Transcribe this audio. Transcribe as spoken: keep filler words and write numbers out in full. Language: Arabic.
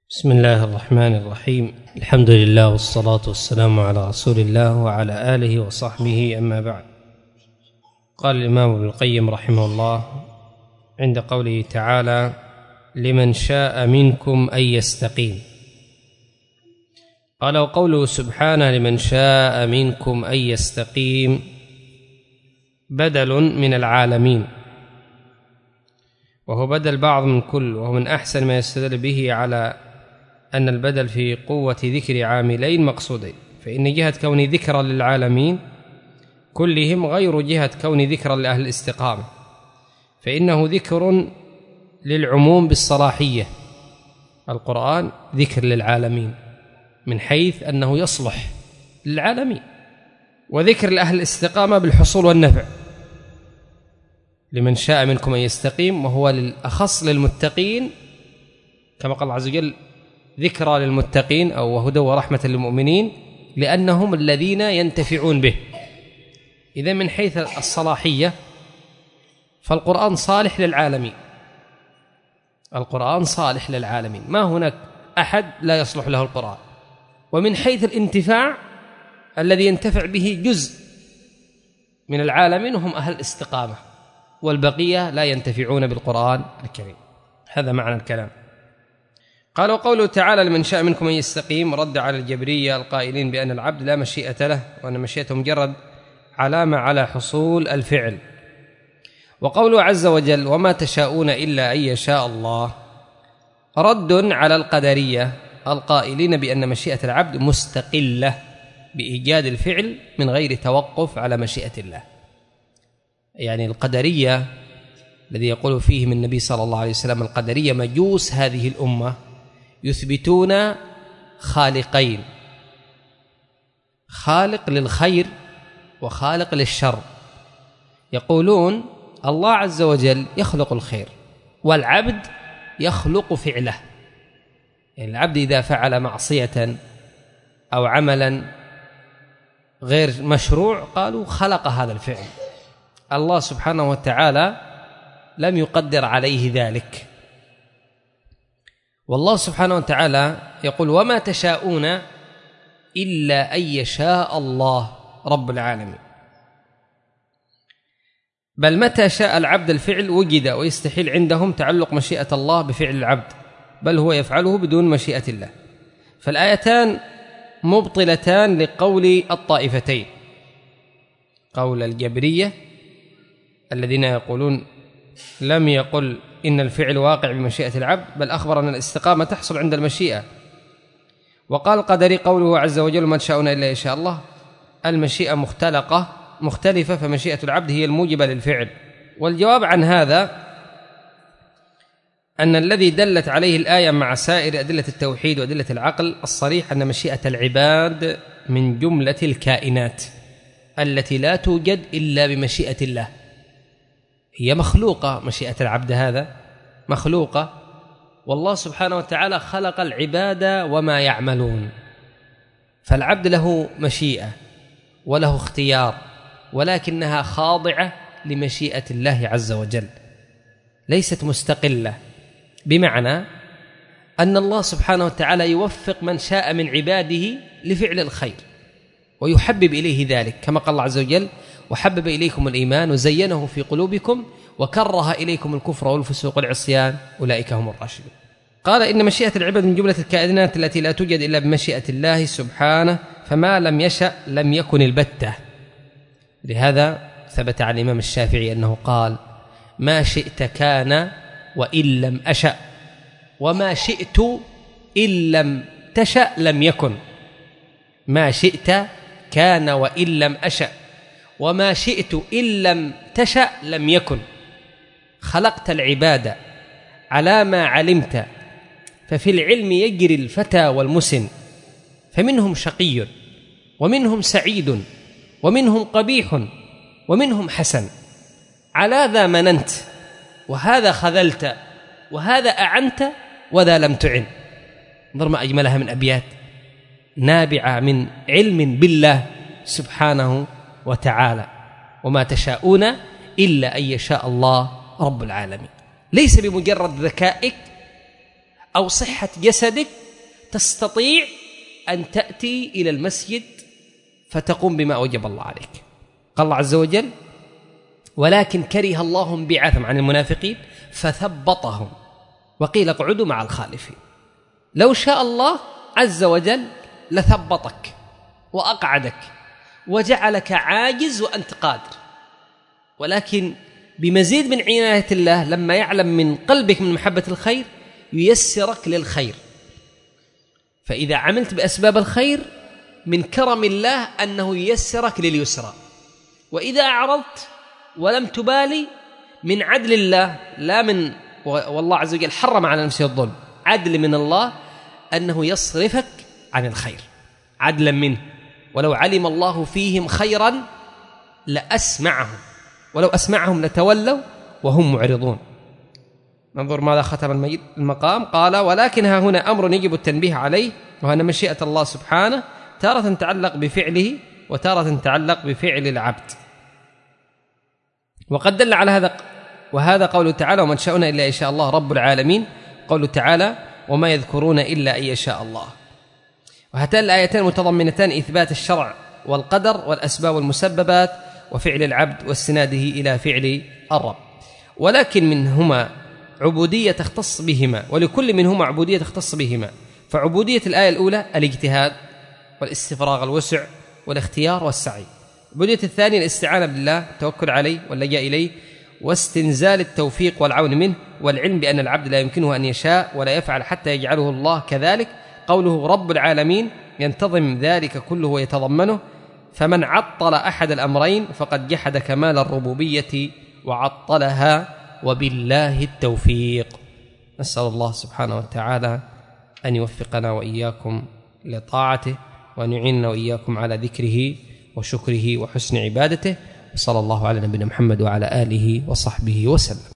بسم الله الرحمن الرحيم. الحمد لله والصلاة والسلام على رسول الله وعلى آله وصحبه، أما بعد. قال الإمام ابن القيم رحمه الله عند قوله تعالى: لمن شاء منكم أن يستقيم. قال: وقوله سبحانه: لمن شاء منكم أن يستقيم بدل من العالمين، وهو بدل بعض من كل، وهو من أحسن ما يستدل به على أن البدل في قوة ذكر عاملين مقصودين، فإن جهة كون ذكرا للعالمين كلهم غير جهة كون ذكرا لأهل الاستقامة، فإنه ذكر للعموم بالصلاحية. القرآن ذكر للعالمين من حيث أنه يصلح للعالمين، وذكر لأهل الاستقامة بالحصول والنفع. لمن شاء منكم أن يستقيم، وهو للأخص للمتقين، كما قال الله عز وجل: ذكرى للمتقين أو وهدى ورحمة للمؤمنين، لأنهم الذين ينتفعون به. إذن من حيث الصلاحية فالقرآن صالح للعالمين، القرآن صالح للعالمين، ما هناك أحد لا يصلح له القرآن. ومن حيث الانتفاع الذي ينتفع به جزء من العالمين هم أهل الاستقامة، والبقية لا ينتفعون بالقرآن الكريم. هذا معنى الكلام. قال: وقوله تعالى: لمن شاء منكم أن يستقيم، رد على الجبرية القائلين بأن العبد لا مشيئة له، وأن مشيئته مجرد علامة على حصول الفعل. وقوله عز وجل: وما تشاءون إلا أن يشاء الله، رد على القدرية القائلين بأن مشيئة العبد مستقلة بإيجاد الفعل من غير توقف على مشيئة الله. يعني القدرية الذي يقول فيهم النبي صلى الله عليه وسلم: القدرية مجوس هذه الأمة، يثبتون خالقين، خالق للخير وخالق للشر. يقولون الله عز وجل يخلق الخير، والعبد يخلق فعله. يعني العبد إذا فعل معصية أو عملا غير مشروع قالوا خلق هذا الفعل، الله سبحانه وتعالى لم يقدر عليه ذلك. والله سبحانه وتعالى يقول: وما تشاءون إلا أن يشاء الله رب العالمين. بل متى شاء العبد الفعل وجد، ويستحيل عندهم تعلق مشيئة الله بفعل العبد، بل هو يفعله بدون مشيئة الله. فالآيتان مبطلتان لقول الطائفتين، قول الجبرية الذين يقولون لم يقل إن الفعل واقع بمشيئة العبد، بل أخبر أن الاستقامة تحصل عند المشيئة. وقال القدري قوله عز وجل: ما تشاءون إلا يشاء الله، المشيئة مختلقة مختلفة، فمشيئة العبد هي الموجبة للفعل. والجواب عن هذا أن الذي دلت عليه الآية مع سائر أدلة التوحيد وأدلة العقل الصريح أن مشيئة العباد من جملة الكائنات التي لا توجد إلا بمشيئة الله، هي مخلوقة. مشيئة العبد هذا مخلوقة، والله سبحانه وتعالى خلق العباد وما يعملون، فالعبد له مشيئة وله اختيار، ولكنها خاضعة لمشيئة الله عز وجل، ليست مستقلة. بمعنى أن الله سبحانه وتعالى يوفق من شاء من عباده لفعل الخير ويحبب إليه ذلك، كما قال الله عز وجل: وحبب إليكم الإيمان وزينه في قلوبكم وكره إليكم الكفر والفسوق والعصيان أولئك هم الراشدون. قال: إن مشيئة العباد من جملة الكائنات التي لا توجد إلا بمشيئة الله سبحانه، فما لم يشأ لم يكن البتة. لهذا ثبت عن الإمام الشافعي أنه قال: ما شئت كان وإن لم أشأ، وما شئت إن لم تشأ لم يكن. ما شئت كان وإن لم أشأ، وما شئت إن لم تشأ لم يكن. خلقت العباد على ما علمت، ففي العلم يجري الفتى والمسن، فمنهم شقي ومنهم سعيد ومنهم قبيح ومنهم حسن. على ذا مننت، وهذا خذلت، وهذا أعنت، وذا لم تعن. انظر ما أجملها من أبيات نابعة من علم بالله سبحانه وتعالى: وما تشاءون إلا أن يشاء الله رب العالمين. ليس بمجرد ذكائك أو صحة جسدك تستطيع أن تأتي إلى المسجد فتقوم بما أوجب الله عليك. قال الله عز وجل: ولكن كره الله انبعاثهم عن المنافقين فثبطهم وقيل اقعدوا مع الخالفين. لو شاء الله عز وجل لثبطك وأقعدك وجعلك عاجز وأنت قادر، ولكن بمزيد من عناية الله لما يعلم من قلبك من محبة الخير ييسرك للخير. فإذا عملت بأسباب الخير من كرم الله أنه ييسرك لليسرى، وإذا أعرضت ولم تبالي من عدل الله، لا من والله عز وجل حرم على نفسه الظلم، عدل من الله أنه يصرفك عن الخير عدلا منه. ولو علم الله فيهم خيرا لأسمعهم ولو أسمعهم لتولوا وهم معرضون. ننظر ماذا ختم المقام. قال: ولكن ها هنا أمر يجب التنبيه عليه، وأن مشيئة الله سبحانه تارة تتعلق بفعله وتارة تتعلق بفعل العبد. وقد دل على هذا وهذا قوله تعالى: ومن شاءنا إلا إن شاء الله رب العالمين. قوله تعالى: وما يذكرون إلا أن يشاء الله. وهاتان الآيتان متضمنتان إثبات الشرع والقدر والأسباب والمسببات وفعل العبد واستناده إلى فعل الرب، ولكن منهما عبودية تختص بهما، ولكل منهما عبودية تختص بهما. فعبودية الآية الأولى الاجتهاد والاستفراغ الوسع والاختيار والسعي. عبودية الثانية الاستعانة بالله، التوكل عليه واللجاء إليه واستنزال التوفيق والعون منه، والعلم بأن العبد لا يمكنه أن يشاء ولا يفعل حتى يجعله الله كذلك. قوله رب العالمين ينتظم ذلك كله ويتضمنه، فمن عطل أحد الأمرين فقد جحد كمال الربوبية وعطلها، وبالله التوفيق. نسأل الله سبحانه وتعالى أن يوفقنا وإياكم لطاعته، وأن يعيننا وإياكم على ذكره وشكره وحسن عبادته. وصلى الله على نبينا محمد وعلى آله وصحبه وسلم.